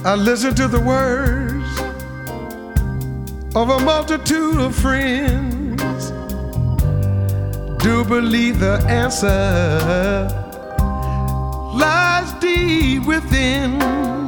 I listen to the words of a multitude of friends. Do believe the answer lies deep within.